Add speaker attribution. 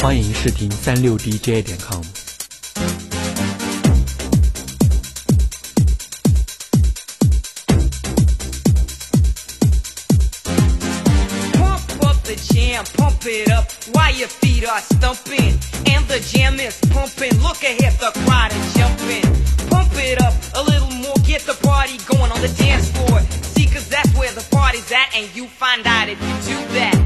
Speaker 1: 欢迎试听36DJ.com。
Speaker 2: Pump it up while your feet are stumping and the jam is pumping. Look ahead, the crowd is jumping. Pump it up a little more, get the party going on the dance floor. See, cause that's where the party's at, and you find out if you do that.